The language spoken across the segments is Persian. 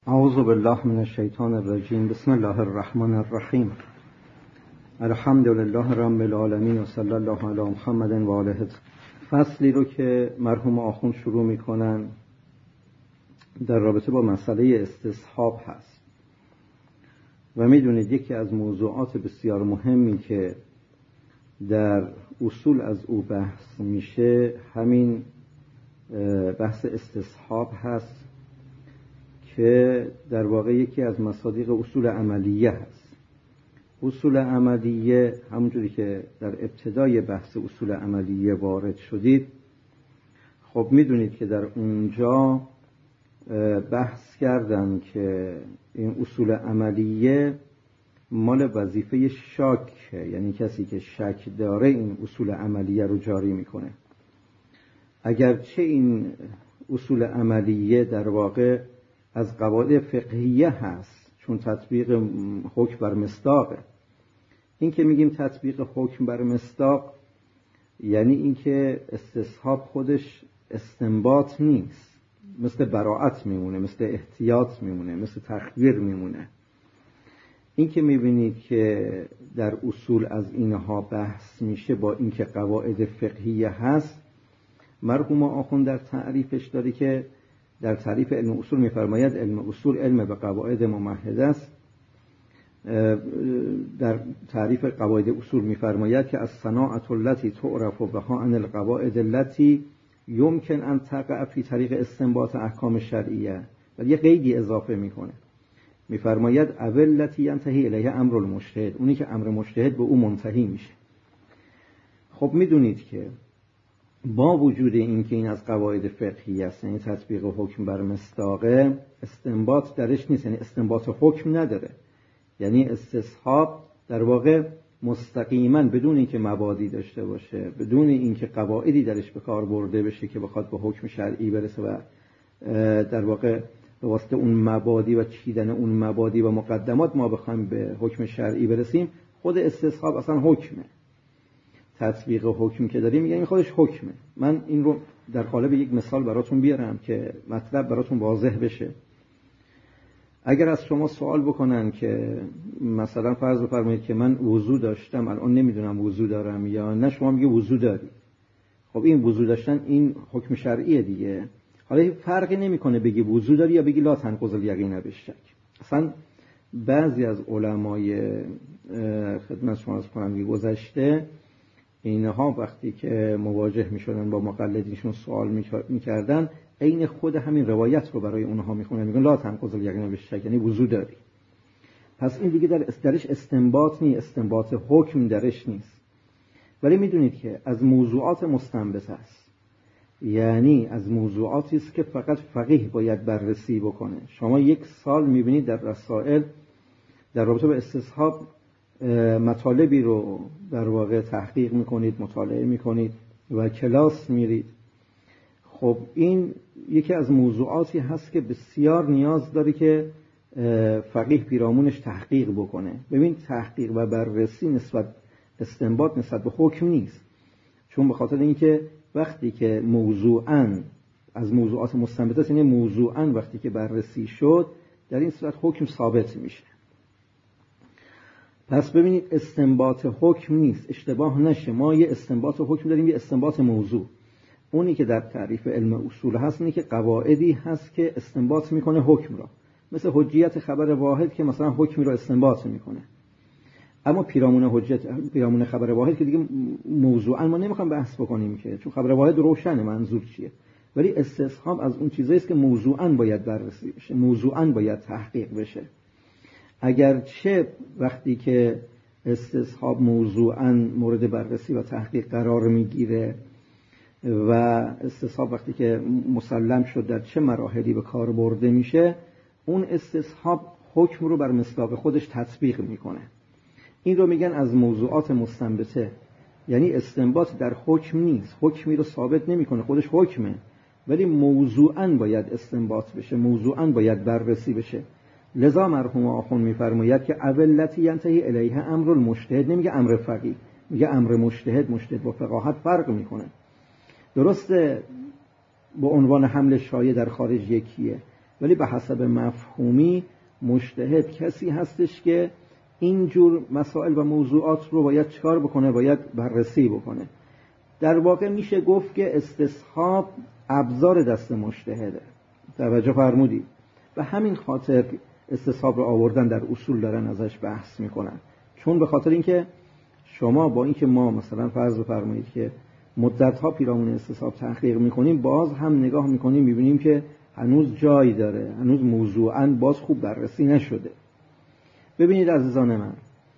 اعوذ بالله من الشیطان الرجیم. بسم الله الرحمن الرحیم. الحمد لله رب العالمین و صلی الله علی محمد و آله. فصلی رو که مرحوم آخوند شروع میکنن در رابطه با مسئله استصحاب هست و میدونید یکی از موضوعات بسیار مهمی که در اصول از او بحث میشه همین بحث استصحاب هست که در واقع یکی از مصادیق اصول عملیه هست. اصول عملیه همونجوری که در ابتدای بحث اصول عملیه وارد شدید، خب میدونید که در اونجا بحث کردن که این اصول عملیه مال وظیفه شاک، یعنی کسی که شک داره این اصول عملیه رو جاری میکنه. اگرچه این اصول عملیه در واقع از قواعد فقهیه هست، چون تطبیق حکم بر مصداقه. این که میگیم تطبیق حکم بر مصداق یعنی این که استصحاب خودش استنباط نیست، مثل براءت میمونه، مثل احتیاط میمونه، مثل تخییر میمونه. این که میبینید که در اصول از اینها بحث میشه با اینکه قواعد فقهیه هست، مرحوم آخوند در تعریفش داره که در تعریف علم اصول می‌فرماید علم اصول علم به قواعد ممهده است. در تعریف قواعد اصول می‌فرماید که الصناعة التي تعرف بها عن القواعد التي يمكن ان تقع في طریق استنباط احکام شرعیه، ولی یه قیدی اضافه میکنه، می‌فرماید اول التي ينتهي الیها امر المجتهد، اونی که امر مجتهد به او منتهی میشه. خب میدونید که با وجود اینکه این از قواعد فقهی است، یعنی تطبیق حکم بر مصداقه، استنباط درش نیست، یعنی استنباط حکم نداره. یعنی استصحاب در واقع مستقیما بدون اینکه مبادی داشته باشه، بدون اینکه قواعدی درش به کار برده بشه که بخواد به حکم شرعی برسه و در واقع به واسطه اون مبادی و چیدن اون مبادی و مقدمات ما بخوایم به حکم شرعی برسیم، خود استصحاب اصلا حکمه. تطبیق حکم که داریم میگن این خودش حکمه. من این رو در قالب یک مثال براتون بیارم که مطلب براتون واضح بشه. اگر از شما سوال بکنن که مثلا فرض بفرمایید که من وضو داشتم الان نمیدونم وضو دارم یا نه، شما میگه وضو داری. خب این وضو داشتن این حکم شرعیه دیگه. حالا فرقی نمیکنه بگی وضو داری یا بگی لا تنقض الیقین بالشک. اصلا بعضی از علمای خدمت شما از کنم گذشته اینها وقتی که مواجه میشدن با مقلدینشون سوال میکردن، عین خود همین روایت رو برای اونها میخونن، میگن لا تنقض الیقین بالشک، یعنی وضو داری. پس این دیگه درش استنباط نیست، استنباط حکم درش نیست. ولی میدونید که از موضوعات مستنبط است، یعنی از موضوعاتی است که فقط فقیه باید بررسی بکنه. شما یک سال میبینید در رسائل در رابطه با استصحاب مطالبی رو در واقع تحقیق میکنید، مطالعه میکنید و کلاس میرید. خب این یکی از موضوعاتی هست که بسیار نیاز داره که فقیه پیرامونش تحقیق بکنه. ببین تحقیق و بررسی نسبت استنباط نسبت به حکم نیست، چون به خاطر اینکه وقتی که موضوعاً از موضوعات مستنبط است، یعنی موضوعاً وقتی که بررسی شد در این صورت حکم ثابت میشه. پس ببینید استنباط حکم نیست، اشتباه نشه. ما یه استنباط حکم داریم، یه استنباط موضوع. اونی که در تعریف علم اصول هست اینه که قواعدی هست که استنباط میکنه حکم را، مثل حجیت خبر واحد که مثلا حکمی رو استنباط میکنه. اما پیرامون خبر واحد که دیگه موضوعا ما نمیخوام بحث بکنیم که، چون خبر واحد روشنه منظور چیه. ولی استصحاب از اون چیزایی است که موضوعا باید بررسی بشه، موضوعا باید تحقیق بشه. اگرچه وقتی که استصحاب موضوعاً مورد بررسی و تحقیق قرار میگیره و استصحاب وقتی که مسلم شد در چه مراحلی به کار برده میشه، اون استصحاب حکم رو بر مصداق خودش تطبیق میکنه. این رو میگن از موضوعات مستنبطه، یعنی استنباط در حکم نیست، حکمی رو ثابت نمیکنه، خودش حکمه، ولی موضوعاً باید استنباط بشه، موضوعاً باید بررسی بشه. لذا مرحوم آخوند میفرماید که اولتی ینتهی الیها امر المجتهد، نمیگه امر فقیه، میگه امر مجتهد. مجتهد با فقاهت فرق میکنه. درسته با عنوان حمل شایع در خارج یکیه، ولی به حسب مفهومی مجتهد کسی هستش که اینجور مسائل و موضوعات رو باید چکار بکنه؟ باید بررسی بکنه. در واقع میشه گفت که استصحاب ابزار دست مجتهده. توجه فرمودید؟ و همین خاطر استصحاب رو آوردن در اصول دارن ازش بحث میکنن، چون به خاطر اینکه شما با اینکه ما مثلا فرض بفرمایید که مدت‌ها پیرامون استصحاب تحقیق میکنیم، باز هم نگاه میکنیم میبینیم که هنوز جای داره، هنوز موضوعاً باز خوب بررسی نشده. ببینید عزیزان من،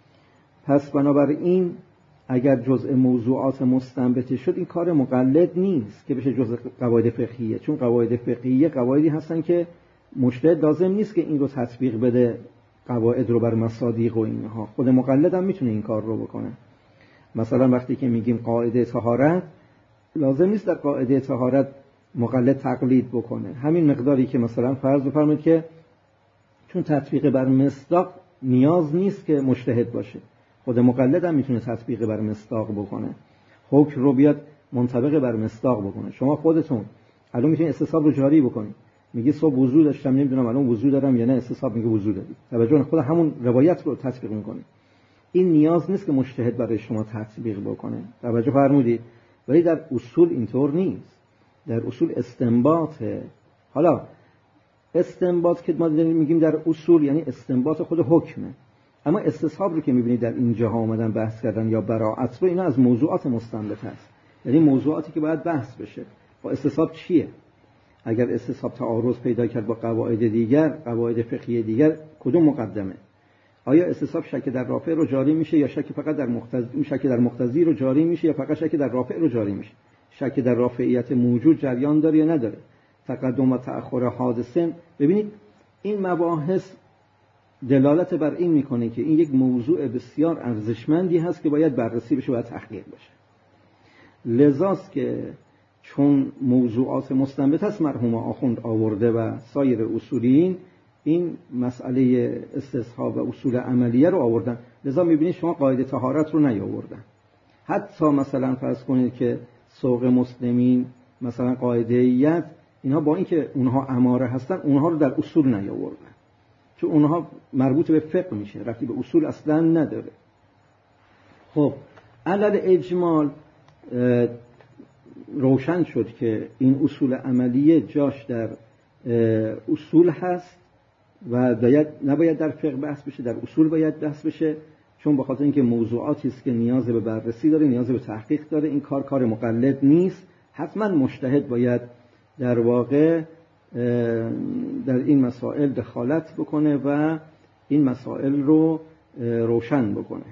پس بنابراین اگر جزء موضوعات مستنبطه شد، این کار مقلد نیست که بشه جزء قواعد فقهیه، چون قواعد فقهیه قواعدی هستن که مجتهد لازم نیست که این رو تطبیق بده، قواعد رو بر مصادیق و اینها. خود مقلد هم میتونه این کار رو بکنه. مثلا وقتی که میگیم قاعده طهارت، لازم نیست در قاعده طهارت مقلد تقلید بکنه. همین مقداری که مثلا فرض بفرمایید که چون تطبیق بر مصداق نیاز نیست که مجتهد باشه، خود مقلد هم میتونه تطبیق بر مصداق بکنه، حکم رو بیاد منطبق بر مصداق بکنه. شما خودتون الان میتونید استصحاب رو جاری بکنید، میگی صبح وضو داشتم نمیدونم الان وضو دارم یا نه، استصحاب میگه وضو داری، توجه خود همون روایت رو تطبیق میکنه. این نیاز نیست که مجتهد برای شما تطبیق بکنه، توجه فرمودید؟ ولی در اصول اینطور نیست. در اصول استنباطه. حالا استنباط که ما میگیم در اصول یعنی استنباط خود حکمه، اما استصحاب رو که میبینید در اینجا ها اومدن بحث کردن یا براءت رو، اینا از موضوعات مستنبط هست، یعنی موضوعاتی که باید بحث بشه. با استصحاب چیه؟ اگر استصحاب تعارض پیدا کرد با قواعد دیگر، قواعد فقهی دیگر، کدوم مقدمه؟ آیا استصحاب شک در رافع رو جاری میشه یا شک فقط در مقتضی، شک در مقتضی رو جاری میشه یا فقط شک در رافع رو جاری میشه؟ شک در رافعیت موجود جریان داره یا نداره؟ تقدم و تأخر حادثه. ببینید این مباحث دلالت بر این میکنه که این یک موضوع بسیار ارزشمندی هست که باید بررسی بشه و تحقیق بشه. لذاست که چون موضوعات مستنبط است مرحوم آخوند آورده و سایر اصولین این مسئله استصحاب و اصول عملیه رو آوردن. لذا میبینید شما قاعده طهارت رو نیاوردن. حتی مثلا فرض کنید که سوق مسلمین، مثلا قاعده ایت، اینها با اینکه اونها اماره هستن اونها رو در اصول نیاوردن، چون اونها مربوط به فقه میشه، ربطی به اصول اصلا نداره. خب علل اجمال روشن شد که این اصول عملیه جاش در اصول هست و نباید در فقه بحث بشه، در اصول باید بحث بشه، چون به خاطر اینکه موضوعاتی است که نیاز به بررسی داره، نیاز به تحقیق داره. این کار مقلد نیست، حتما مجتهد باید در واقع در این مسائل دخالت بکنه و این مسائل رو روشن بکنه.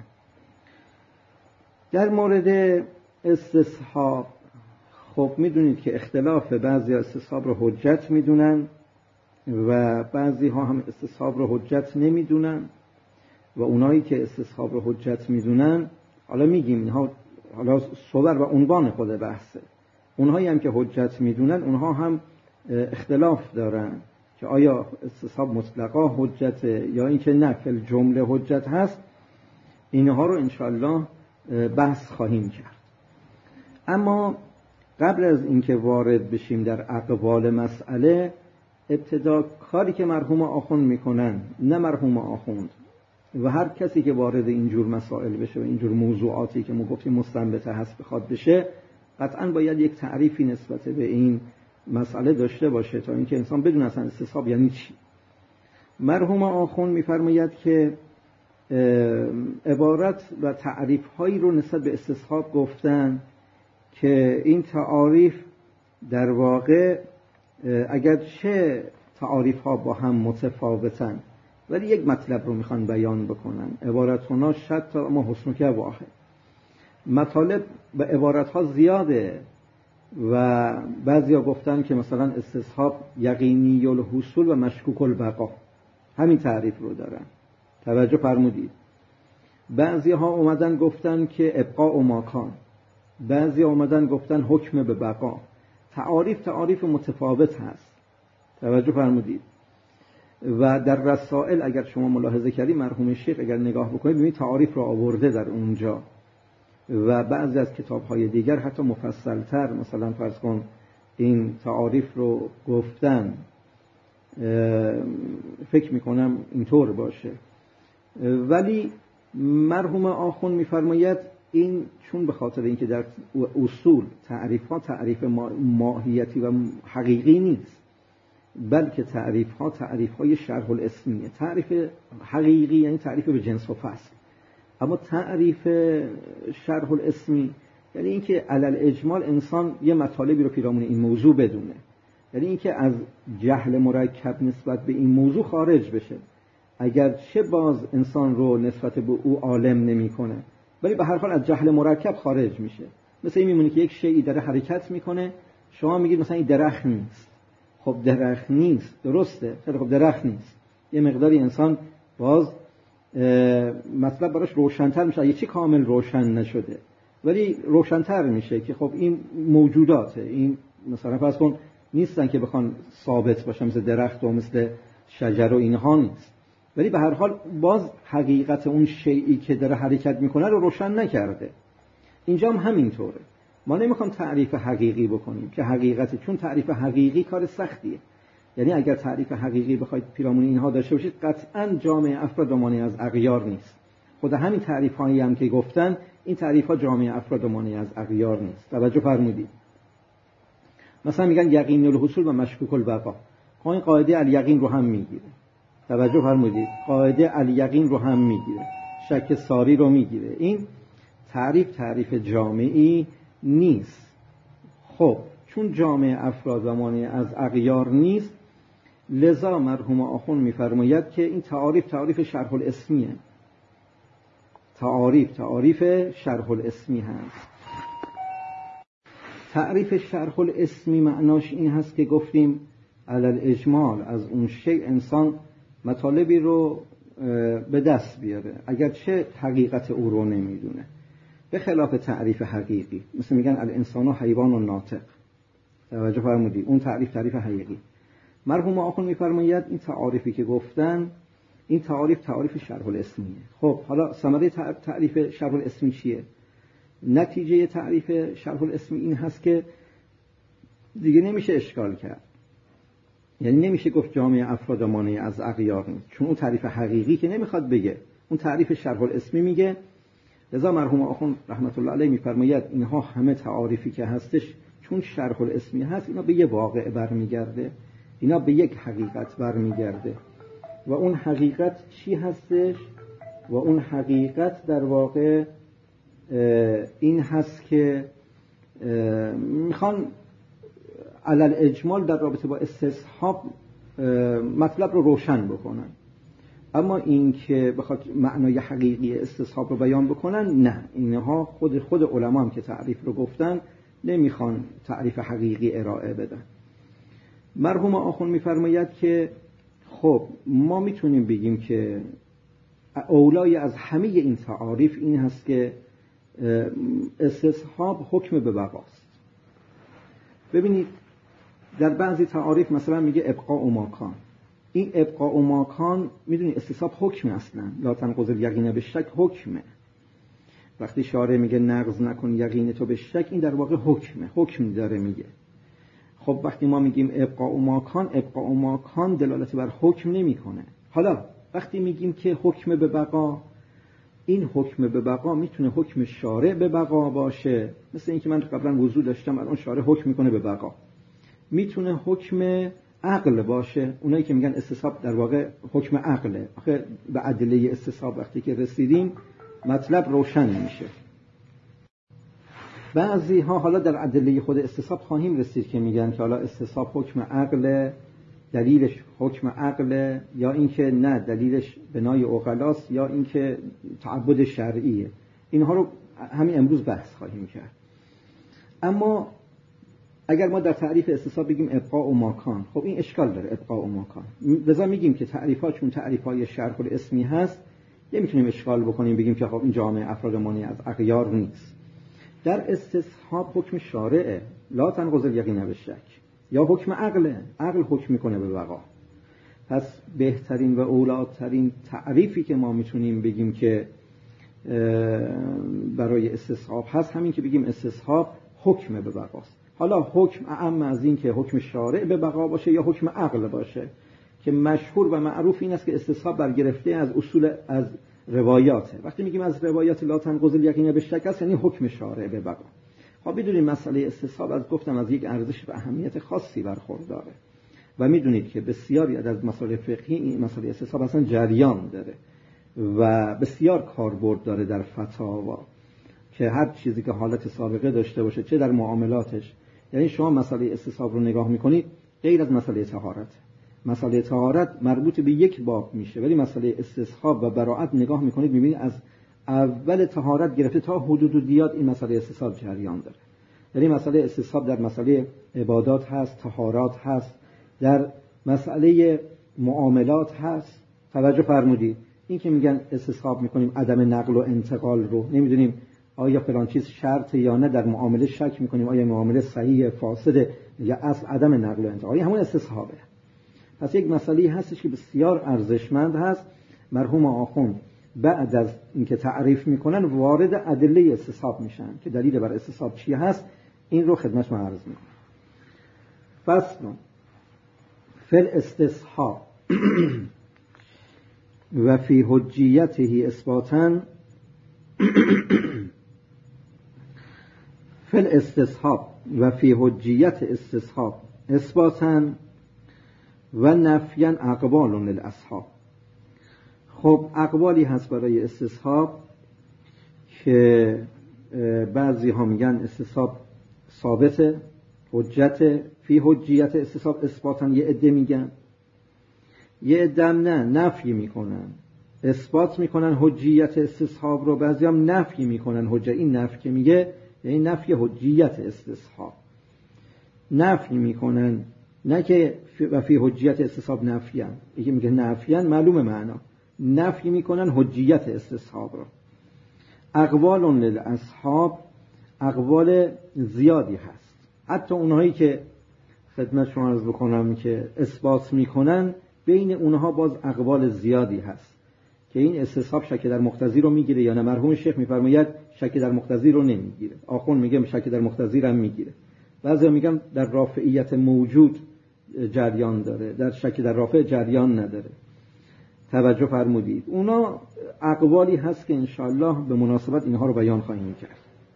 در مورد استصحاب خب میدونید که اختلاف، بعضی استصحاب رو حجت میدونن و بعضی ها هم استصحاب رو حجت نمیدونن و اونایی که استصحاب رو حجت میدونن، حالا میگیم اینها حالا صور و عنوان خود بحثه، اونهایی هم که حجت میدونن اونها هم اختلاف دارن که آیا استصحاب مطلقا حجته یا اینکه نه فی الجمله حجت هست. اینها رو انشاءالله بحث خواهیم کرد. اما قبل از اینکه وارد بشیم در اقوال مسئله، ابتدا کاری که مرحوم آخوند میکنن، نه مرحوم آخوند و هر کسی که وارد اینجور مسائل بشه و اینجور موضوعاتی که ما گفتیم مستنبطه هست بخواد بشه، قطعا باید یک تعریفی نسبت به این مسئله داشته باشه تا اینکه انسان بدونه اصلا استصحاب یعنی چی. مرحوم آخوند میفرماید که عبارت و تعریف هایی رو نسبت به استصحاب گفتن که این تعاریف در واقع اگر چه تعاریف ها با هم متفاوتن ولی یک مطلب رو میخوان بیان بکنن. عبارت هانا شد تا ما حسنک واحد، مطالب و عبارت ها زیاده و بعضی ها گفتن که مثلا استصحاب یقینی الحصول و مشکوک البقا، همین تعریف رو دارن، توجه فرمودید. بعضی ها اومدن گفتن که ابقاء و ماکان، بعضی ها اومدن گفتن حکم به بقا. تعاریف متفاوت هست، توجه فرمودید. و در رسائل اگر شما ملاحظه کردید مرحوم شیخ اگر نگاه بکنید ببینید تعاریف رو آورده در اونجا و بعضی از کتاب‌های دیگر حتی مفصل‌تر مثلا فرض کن این تعاریف رو گفتن. فکر میکنم اینطور باشه. ولی مرحوم آخوند میفرماید این چون به خاطر اینکه در اصول تعریف ها تعریف ماهیتی و حقیقی نیست، بلکه تعریف ها تعریف های شرح الاسمیه. تعریف حقیقی یعنی تعریف به جنس و فصل، اما تعریف شرح الاسمی یعنی اینکه علل اجمال انسان یه مطالبی رو پیرامون این موضوع بدونه، یعنی اینکه از جهل مرکب نسبت به این موضوع خارج بشه. اگر چه باز انسان رو نسبت به او عالم نمیکنه، ولی به هر حال از جهل مرکب خارج میشه. مثل این میمونه که یک شیئی داره حرکت میکنه، شما میگید مثلا این درخت نیست. خب درخت نیست، درسته، خیلی خب درخت نیست. یه مقداری انسان باز مطلب براش روشن‌تر میشه، اگه چی کامل روشن نشده ولی روشن‌تر میشه که خب این موجوداته، این مثلا فرض کن نیستن که بخوان ثابت باشن، مثل درخت و مثل شجر و اینها نیست، ولی به هر حال باز حقیقت اون شیئی که داره حرکت میکنه رو روشن نکرده. اینجا هم همینطوره. ما نمیخوام تعریف حقیقی بکنیم که حقیقت، چون تعریف حقیقی کار سختیه. یعنی اگر تعریف حقیقی بخواید پیرامون اینها داشته باشید، قطعاً جامعه افراد مانع از اغیار نیست. خود همین تعریف هایی هم که گفتن، این تعریف ها جامعه افراد مانع از اغیار نیست. توجه فرمودید. مثلا میگن یقین الحصول و مشکوک البقا. این قاعده الیقین رو هم میگیره. توجه فرمودید. قاعده الیقین رو هم میگیره. شک ساری رو میگیره. این تعریف جامعی نیست. خب چون جامعه افراد و مانع از اغیار نیست، لذا مرحوم آخوند میفرماید که این تعریف شرح الاسمیه. تعریف شرح الاسمی هست. تعریف شرح الاسمی معناش این هست که گفتیم علل اجمال از اون شیء انسان مطالبی رو به دست بیاره اگرچه حقیقت او رو نمیدونه، به خلاف تعریف حقیقی. مثل میگن الانسان حیوان و ناطق. توجه فرمودید. اون تعریف حقیقی. مرحوم آخوند میفرماید این تعریفی که گفتن، این تعریف شرح الاسمیه. خب حالا ثمره تعریف شرح الاسمی چیه؟ نتیجه تعریف شرح الاسمی این هست که دیگه نمیشه اشکال کرد. یعنی نمیشه گفت جامعه افراد مانع از اغیار نیست، چون اون تعریف حقیقی که نمیخواد بگه، اون تعریف شرح الاسمی میگه. لذا مرحوم آخوند رحمت الله علیه میفرماید اینها همه تعاریفی که هستش چون شرح الاسمی هست، اینا به یه واقع برمیگرده، اینا به یک حقیقت برمیگرده. و اون حقیقت چی هستش؟ و اون حقیقت در واقع این هست که میخوان علل اجمال در رابطه با استصحاب مطلب رو روشن بکنن، اما این که بخواد معنای حقیقی استصحاب رو بیان بکنن، نه. اینها خود علما هم که تعریف رو گفتن نمیخوان تعریف حقیقی ارائه بدن. مرحوم آخوند میفرماید که خب ما میتونیم بگیم که اولای از همه این تعاریف این هست که استصحاب حکم به بقاست. ببینید در بعضی تعاریف مثلا میگه ابقاء ما کان. این ابقاء ما کان میدونی استصحاب حکم اصلا، لا تنقض الیقین بالشک حکمه. وقتی شارع میگه نقض نکن یقین تو به شک، این در واقع حکم داره میگه. خب وقتی ما میگیم ابقاء ما کان دلالت بر حکم نمیکنه. حالا وقتی میگیم که حکم به بقا، این حکم به بقا میتونه حکم شارع به بقا باشه، مثل اینکه من قبلا وضو داشتم الان شارع حکم میکنه به بقا. میتونه حکم عقل باشه، اونایی که میگن استصحاب در واقع حکم عقله. آخه به ادله استصحاب وقتی که رسیدیم مطلب روشن میشه. بعضی ها حالا در ادله خود استصحاب خواهیم رسید که میگن که حالا استصحاب حکم عقل، دلیلش حکم عقل، یا اینکه نه دلیلش بنای عقلاست، یا اینکه تعبد شرعیه. اینها رو همین امروز بحث خواهیم کرد. اما اگر ما در تعریف استصحاب بگیم ابقاء و ماکان، خب این اشکال داره ابقاء و ماکان. لذا میگیم که تعریفات چون تعریفای شرح الاسمی هست، نمیتونیم اشکال بکنیم بگیم که خب این جامعه افراد مانع از اغیار نیست. در استصحاب حکم شارعه، لا تنقض الیقین بالشک، یا حکم عقل حکم میکنه به بقا. پس بهترین و اولاترین تعریفی که ما میتونیم بگیم که برای استصحاب هست همین که بگیم استصحاب حکم به بقاست. حالا حکم اعم از این که حکم شارع به بقا باشه یا حکم عقل باشه، که مشهور و معروف این است که استصحاب برگرفته از اصول از روایاته. وقتی میگیم از روایات لا تنقض الیقین بالشک است، یعنی حکم شارع به بقا. خب بدونید مسئله استصحاب از گفتم از یک ارزش و اهمیت خاصی برخورداره و میدونید که بسیاری از مسائل فقهی این مسئله استصحاب اصلا جریان داره و بسیار کاربرد داره در فتاوا، که هر چیزی که حالت سابقه داشته باشه چه در معاملاتش. یعنی شما مسئله استصحاب رو نگاه میکنید غیر از مسئله طهارت، مسئله طهارت مربوط به یک باب میشه، ولی مسئله استصحاب و براءت نگاه میکنید میبینید از اول طهارت گرفته تا حدود و دیات این مسئله استصحاب جریان داره. یعنی مسئله استصحاب در مسئله عبادات هست، طهارات هست، در مسئله معاملات هست. توجه فرمودید این که میگن استصحاب میکنیم عدم نقل و انتقال رو، نمیدونیم آیا فلان چیز شرط یا نه، در معامله شک میکنیم آیا معامله صحیح فاسد یا اصل عدم نقل و انتقال، همون استصحابه. پس یک مسئله هستش که بسیار ارزشمند هست. مرحوم آخوند بعد از اینکه تعریف میکنن وارد ادله استصحاب میشن که دلیل بر استصحاب چی هست، این رو خدمتتون عرض میکنم. فصل فی الاستصحاب و فی حجیته اثباتا فی الاستصحاب و فی حجیت استصحاب اثباتا و نفیا اقوال للاصحاب. خب اقوالی هست برای استصحاب که بعضی ها میگن استصحاب ثابته، حجت، فی حجیت استصحاب اثباتا یه عده میگن، یه عده نه نفی میکنن، اثبات میکنن حجیت استصحاب رو، بعضی هم نفی میکنن حجت. این نفی که میگه یعنی نفی حجیت استصحاب، نفی میکنن، نه که و فی حجیت استصحاب نفیان. یکی میگه نفیان معلومه معنا، نفی میکنن حجیت استصحاب رو. اقوال للاصحاب، اقوال زیادی هست، حتی اونهایی که خدمت شما عرض بکنم که اثبات میکنن بین اونها باز اقوال زیادی هست که این استصحاب شک در مقتضی رو میگیره یا نه. مرحوم شیخ میفرماید شک در مقتضی رو نمیگیره، آخوند میگه شک در مقتضی رو هم میگیره، بعضیا میگن در رافعیت موجود جریان داره، در شک در رافع جریان نداره. توجه فرمودید. اونا اقوالی هست که انشاءالله به مناسبت اینها رو بیان خواهیم کرد.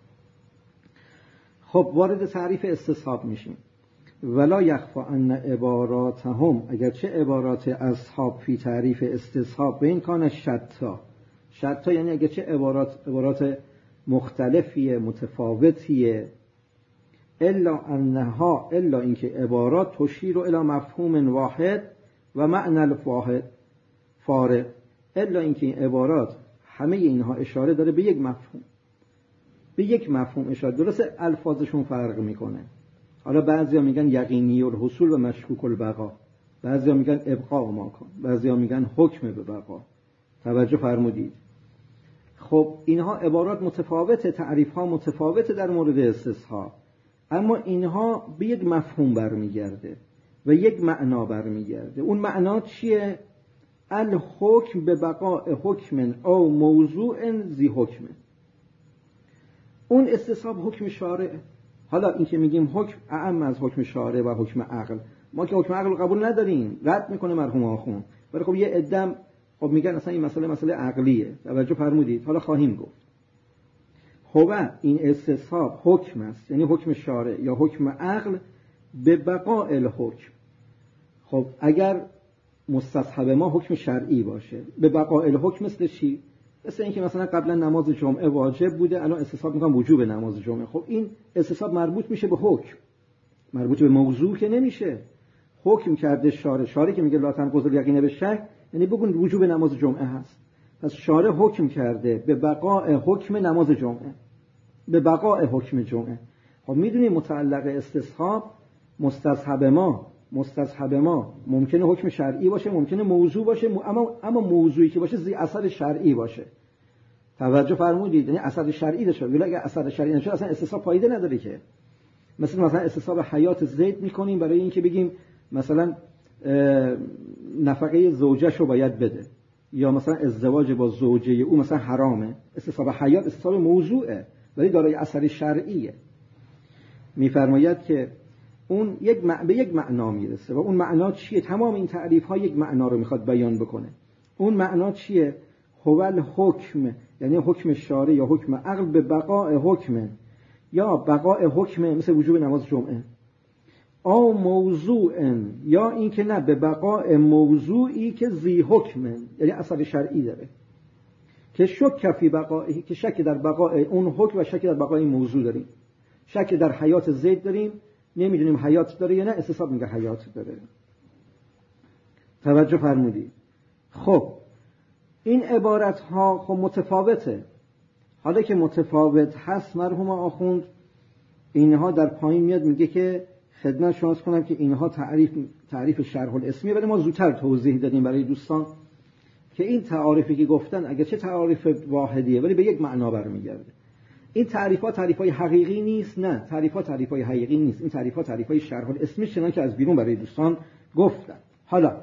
خب وارد تعریف استصحاب میشیم. ولا یخفی ان عباراتهم، اگرچه عبارات اصحاب فی تعریف استصحاب به این کان شتا، شتا یعنی اگرچه عبارات مختلفیه متفاوتیه، الا انها، الا اینکه عبارات تشیر الی مفهوم واحد و معنی الواحد فارغ، الا اینکه این عبارات همه اینها اشاره داره به یک مفهوم، به یک مفهوم اشاره. درسته الفاظشون فرق میکنه، حالا بعضیا میگن یقینی الحصول و مشکوک البقا، بعضیا میگن ابقاء ما کن، بعضیا میگن حکم به بقا. توجه فرمودید. خب اینها عبارات متفاوته، تعریف ها متفاوته در مورد استصحاب، اما اینها به یک مفهوم برمیگرده و یک معنا برمیگرده. اون معنا چیه؟ الحکم به بقاء حکم او موضوع ذی حکم. اون استصحاب حکم شارع. حالا این که میگیم حکم اعم از حکم شارع و حکم عقل، ما که حکم عقل قبول نداریم، رد میکنه مرحوم آخوند، ولی خب یه عدم خب میگن اصلا این مسئله عقلیه. توجه فرمودید. حالا خواهیم گفت. خب این استصحاب حکم است، یعنی حکم شارع یا حکم عقل به بقاء الحکم. خب اگر مستصحب ما حکم شرعی باشه به بقاء الحکم مثل چی؟ مثل اینکه مثلا قبلا نماز جمعه واجب بوده، الان استصحاب میگن وجوب نماز جمعه. خب این استصحاب مربوط میشه به حکم، مربوط به موضوع که نمیشه. حکم کرده شارع که میگه لا تنقض الیقین بالشک، یعنی بگون وجوب نماز جمعه هست. پس شارع حکم کرده به بقاء حکم نماز جمعه، به بقاء حکم جمعه. خب میدونی متعلق استصحاب مستصحب ما ممکنه حکم شرعی باشه، ممکنه موضوع باشه، اما موضوعی که باشه ذی اثر شرعی باشه. توجه فرمودید. یعنی اثر شرعی داشته، ولی اگه اثر شرعی نشه اصلا استصحاب فایده نداره که. مثلا استصحاب حیات زید میکنیم برای اینکه بگیم مثلا نفقه زوجه‌شو باید بده، یا مثلا ازدواج با زوجه او مثلا حرامه. استصحاب حیات استصحاب موضوعه ولی دارای اثر شرعیه. میفرماید که اون به یک معنا میرسه و اون معنا چیه؟ تمام این تعریف ها یک معنا رو میخواد بیان بکنه. اون معنا چیه؟ هو الحکم، یعنی حکم شارع یا حکم عقل به بقاء حکم، یا بقاء حکم مثل وجوب نماز جمعه، او موضوع، یا این که نه، به بقاء موضوعی که ذی حکم، یعنی اثر شرعی داره، که شک فی بقائه، که شک در بقاء اون حکم و شک در بقاء این موضوع داریم. شک در حیات زید داریم، نمیدونیم حیات داره یا نه، استصحاب میگه حیات داره. توجه فرمودید؟ خب این عبارت ها خب متفاوته. حالا که متفاوت هست مرحوم آخوند اینها در پایین میاد میگه که خدمت شما عرض کنم که اینها تعریف شرح الاسمیه، ولی ما زودتر توضیح دادیم برای دوستان که این تعاریفی که گفتن اگه چه تعاریف واحدیه ولی به یک معنا برمیگرده. این تعریف‌های حقیقی نیست، نه، تعریف‌های حقیقی نیست. این تعریف‌های شرح الاسمی چنان که از بیرون برای دوستان گفتن. حالا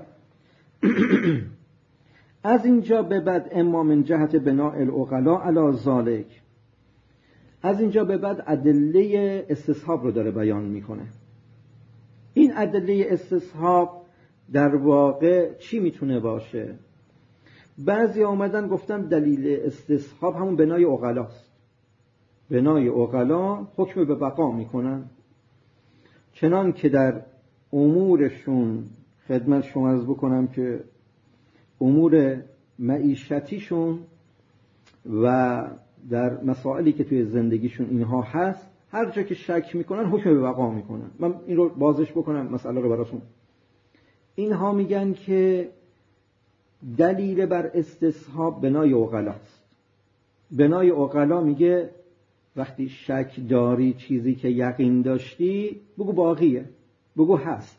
از اینجا به بعد اما من جهت بناء العقلاء علی ذلک، از اینجا به بعد ادله استصحاب رو داره بیان میکنه. این ادله استصحاب در واقع چی میتونه باشه؟ بعضی آمدن گفتن دلیل استصحاب همون بنای عقلاست. بنای عقلا حکم به بقا میکنن، چنان که در امورشون خدمت شما عرض بکنم که امور معیشتیشون و در مسائلی که توی زندگیشون اینها هست، هر جا که شک میکنن حکم به بقا میکنن. من این رو بازش بکنم مسئله رو براتون. اینها میگن که دلیل بر استصحاب بنای عقلاست. بنای عقلا میگه وقتی شک داری چیزی که یقین داشتی بگو باقیه، بگو هست،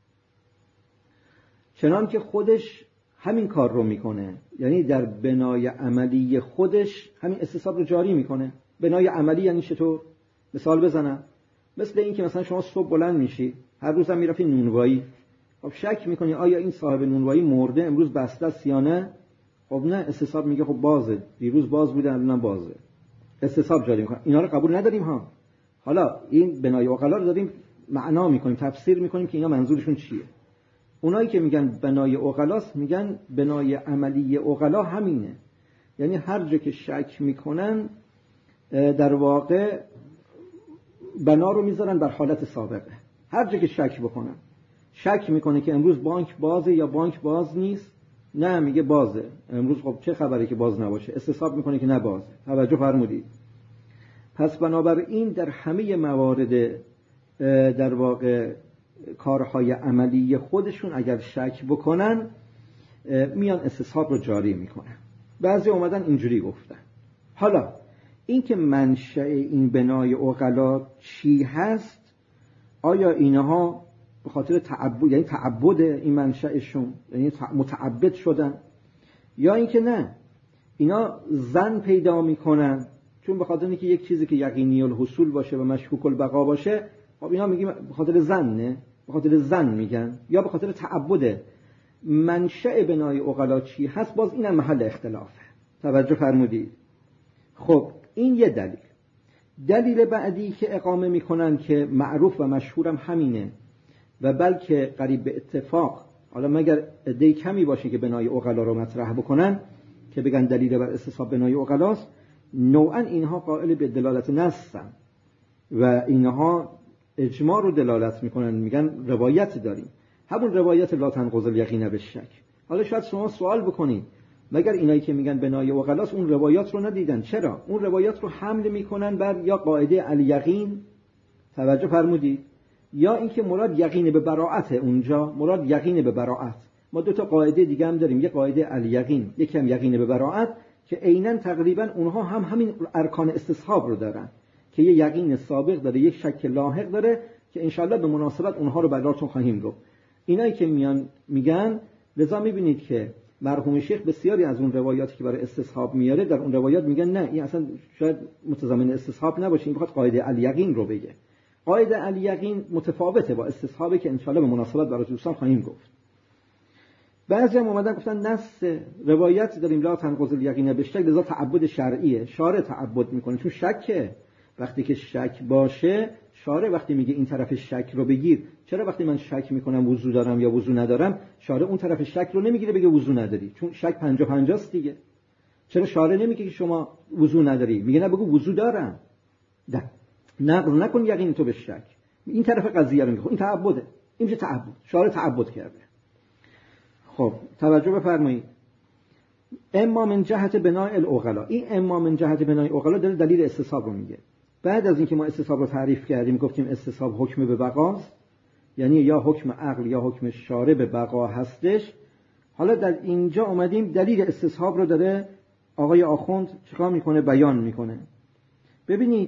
چنان که خودش همین کار رو میکنه، یعنی در بنای عملی خودش همین استصحاب رو جاری میکنه. بنای عملی یعنی چطور؟ مثال بزنم، مثل این که مثلا شما صبح بلند میشی، هر روز هم میرفی نونوایی، خب شک میکنی آیا این صاحب نونوایی مرده امروز بسته است یا نه؟ خب نه، استصحاب میگه خب بازه، دیروز باز بوده الان بازه، استصحاب جاری میکنه. اینا رو قبول نداریم ها. حالا این بنای عقلا رو داریم معنا میکنیم، تفسیر میکنیم که اینا منظورشون چیه. اونایی که میگن بنای عقلاست میگن بنای عملی عقلا همینه، یعنی هر جا که شک میکنن در واقع بنا رو میذارن بر حالت سابقه. هر جا که شک بکنن، شک میکنه که امروز بانک بازه یا بانک باز نیست، نه میگه بازه، امروز خب چه خبره که باز نباشه، استصحاب میکنه که نه بازه. توجه فرمودید؟ پس بنابراین در همه موارد در واقع کارهای عملی خودشون اگر شک بکنن میان استصحاب رو جاری میکنن. بعضی اومدن اینجوری گفتن. حالا این که منشأ این بنای عقلا چی هست، آیا اینها به خاطر تعبد، یعنی تعبد این منشأشون، یعنی متعبد شدن، یا اینکه نه اینا ظن پیدا میکنن چون به خاطر اینکه یک چیزی که یقینی الحصول باشه و مشکوک البقا باشه، خب اینا میگیم به خاطر ظنه، به خاطر ظن میگن، یا به خاطر تعبده. منشأ بنای عقلا چی هست، باز اینم محل اختلافه. توجه فرمودید؟ خب این یه دلیل. دلیل بعدی که اقامه میکنن که معروف و مشهورم همینه و بلکه قریب به اتفاق، حالا مگر عده کمی باشه که بنای عقلا رو مطرح بکنن که بگن دلیل بر استصحاب بنای عقلاست، نوعا اینها قائل به دلالت نصن و اینها اجماع رو دلالت میکنن، میگن روایت داریم، همون روایت لا تنقض الیقین بالشک. حالا شاید شما سوال بکنید مگر اینایی که میگن بنای عقلاست اون روایات رو ندیدن؟ چرا؟ اون روایات رو حمل میکنن بر یا قاعده الیقین، توجه فرمودید، یا اینکه مراد یقین به براءت، اونجا مراد یقین به براءت. ما دو تا قاعده دیگه هم داریم، یک قاعده الیقین، یک هم یقین به براءت، که عیناً تقریبا اونها هم همین ارکان استصحاب رو دارن که یه یقین سابق داره، یک شک لاحق داره که انشالله به مناسبت اونها رو براتون خواهیم گفت. اینایی که میان میگن، لذا میبینید که مرحوم شیخ بسیاری از اون روایاتی که برای استصحاب میاره در اون روایات میگن نه این اصلا شاید متضمن استصحاب نباشه، این بخواد قاعده الیقین رو بگه. قاعده الیقین متفاوته با استصحابی که انشالله به مناسبت برای دوستان خواهیم گفت. بعضی هم اومدن گفتن نص روایت داریم لا تنقض الیقین بالشک، لذا تعبد شرعیه، شارع تعبد میکنه چون شکه. وقتی که شک باشه شارع وقتی میگه این طرف شک رو بگیر، چرا وقتی من شک میکنم وضو دارم یا وضو ندارم، شارع اون طرف شک رو نمیگیره بگه وضو نداری، چون شک 50-50 است دیگه. چرا شارع نمیگه که شما وضو نداری، میگه نه بگو وضو دارم. نقل نکن یقین تو به شک. این طرف قضیه رو میگه. این تعبده، این میشه تعبد. شارع تعبد کرده. خب توجه بفرمایید. اما من جهت بناء العقلا، این اما من جهت بناء العقلا داره دلیل استصحاب رو میگه. بعد از اینکه ما استصحاب رو تعریف کردیم گفتیم استصحاب حکم به بقاست، یعنی یا حکم عقل یا حکم شارع به بقا هستش. حالا در اینجا اومدیم دلیل استصحاب رو داره آقای آخوند چیکار میکنه؟ بیان میکنه. ببینید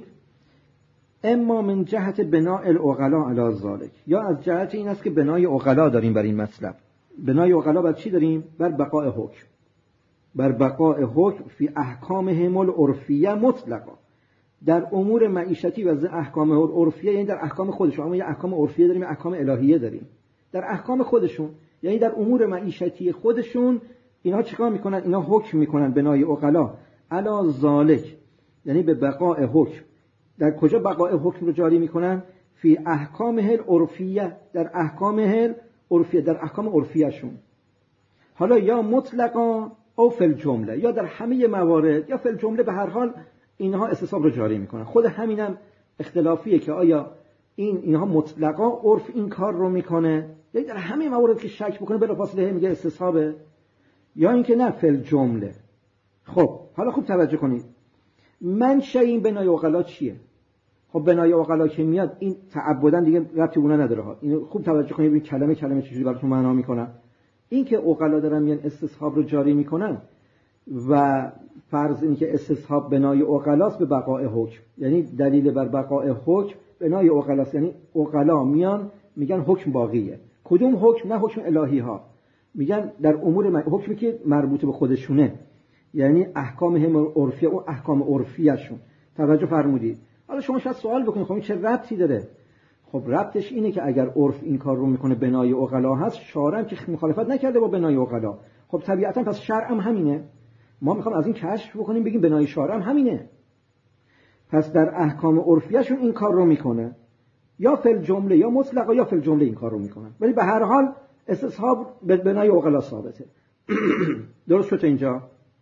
اما من جهت بناء العقلا علی ذلک، یا از جهت این است که بنای عقلا داریم بر این مطلب. بنای عقلا بر چی داریم؟ بر بقاء حکم، بر بقاء حکم فی احکامهم العرفیه مطلقا، در امور معیشتی و احکام عرفیه، یعنی در احکام خودشون. اما یه احکام عرفیه داریم، احکام الهیه داریم. در احکام خودشون یعنی در امور معیشتی خودشون اینا چیکار میکنن؟ اینا حکم میکنن بنای عقلا علی ذالک، یعنی به بقاء حکم. در کجا بقاء حکم رو جاری میکنن؟ فی احکامه العرفیه، در احکامه العرفیه، در احکام عرفیه‌شون. حالا یا مطلقا او فی الجمله، یا در همه موارد یا فی الجمله، به هر حال اینها استصحاب رو جاری میکنن. خود همینم اختلافیه که آیا اینها مطلقا عرف این کار رو میکنه، یا در همه موارد که شک بکنه بلافاصله میگه استصحابه، یا اینکه نه فی الجمله. خب حالا خوب توجه کنید، منشأ این بنای عقلا چیه؟ خب بنای عقلا که میاد این تعبدن دیگه ربطی اون نداره ها. اینو خوب توجه کنید، این کلمه چجوری براتون معنا میکنم. این که عقلا دارن میان استصحاب رو جاری میکنن و فرض این که استصحاب بنای عقلاست به بقاء حکم، یعنی دلیل بر بقاء حکم بنای عقلاست، یعنی عقلا میان میگن حکم باقیه. کدوم حکم؟ نه حکم الهی ها، میگن در امور حکمی که مربوط به خودشونه، یعنی احکام هم عرفیه و احکام عرفیه‌شون. توجه فرمودید. حالا شما شاید سوال بکنید خب این چه ربطی داره؟ خب ربطش اینه که اگر عرف این کار رو میکنه بنای عقلا هست، شارع هم که مخالفت نکرده با بنای عقلا. خب طبیعتا پس شرع هم همینه. ما میخوام از این کشف بکنیم بگیم بنای شارع هم همینه. پس در احکام عرفیه‌شون این کار رو میکنه، یا فی الجمله یا مطلقا یا فی الجمله این کار رو میکنن، ولی به هر حال استصحاب به بنای عقلا ثابته. درست شد اینجا؟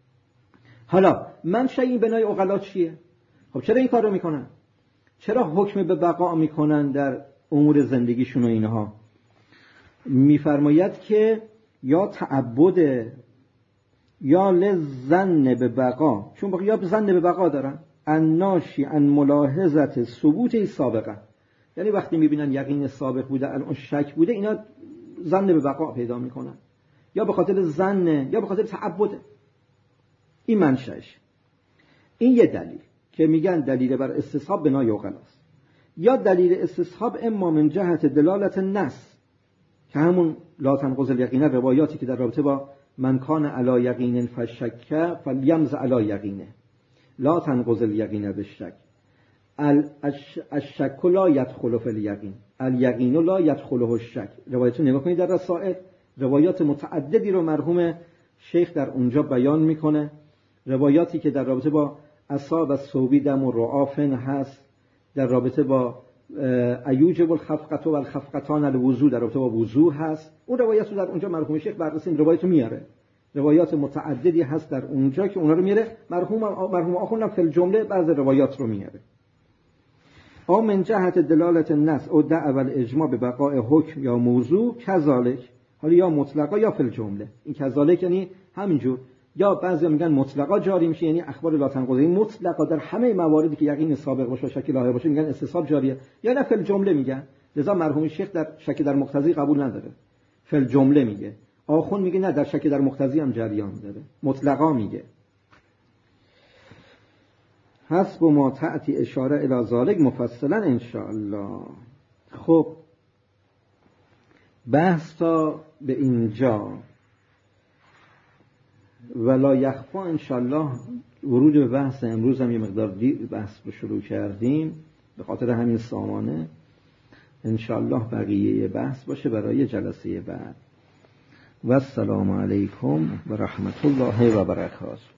حالا منشأ این بنای عقلا چیه؟ خب چرا این کار رو میکنن؟ چرا حکم به بقا میکنن در امور زندگیشون و اینها؟ میفرماید که یا تعبد یا لزن به بقا، چون یا زن به بقا دارن، الناشی عن ملاحظت ثبوت سابقه، یعنی وقتی میبینن یقین سابق بوده الان شک بوده، اینا زن به بقا پیدا میکنن، یا به خاطر زن یا به خاطر تعبد. این منشأش. این یه دلیل که میگن دلیل بر استصحاب بنای عقلاست. یا دلیل استصحاب اما من جهت دلالت النص، که همون لا تنقض الیقین، روایاتی که در رابطه با من کان علی یقین فشک فلیمز علی یقینه، لا تنقض الیقین بالشک، الشک لا يدخل فی الیقین، الیقین لا يدخله الشک. روایتو نگاه کنید در رسائل، روایات متعددی رو مرحوم شیخ در اونجا بیان میکنه. روایاتی که در رابطه با اصاب و صوبی دم و رعافن هست، در رابطه با ایوجب الخفقه و الخفقتان الوضو، در رابطه با وضو هست. اون روایت رو در اونجا مرحوم شیخ بررسی این روایت رو میاره. روایات متعددی هست در اونجا که اونا رو میاره. مرحوم آخوندم فی الجمله بعض روایات رو میاره. او من جهت دلالت النص او دعوى الاجماع به بقاء حکم یا موضوع کذالک، حالا یا مطلقا یا فی الجمله. این کذالک یعنی همینجور، یا بعضی میگن مطلقا جاری میشه، یعنی اخبار لا تنقضی مطلقا در همه مواردی که یقین سابق باشه و شک لاحق باشه میگن استصحاب جاریه، یا نه فی الجمله میگن. لذا مرحوم شیخ در شک در مقتضی قبول نداره، فی الجمله میگه. آخون میگه نه، در شک در مقتضی هم جریان داره، مطلقا میگه. حسب ما تأتی اشاره الی ذالک مفصلا ان شاء الله. خب بحث تا به اینجا ولا یخفا ان شاء الله. ورود به بحث امروز هم یه مقدار دیر بحث رو شروع کردیم به خاطر همین سامانه. ان شاء الله بقیه بحث باشه برای جلسه بعد. و السلام علیکم و رحمت الله و برکاته.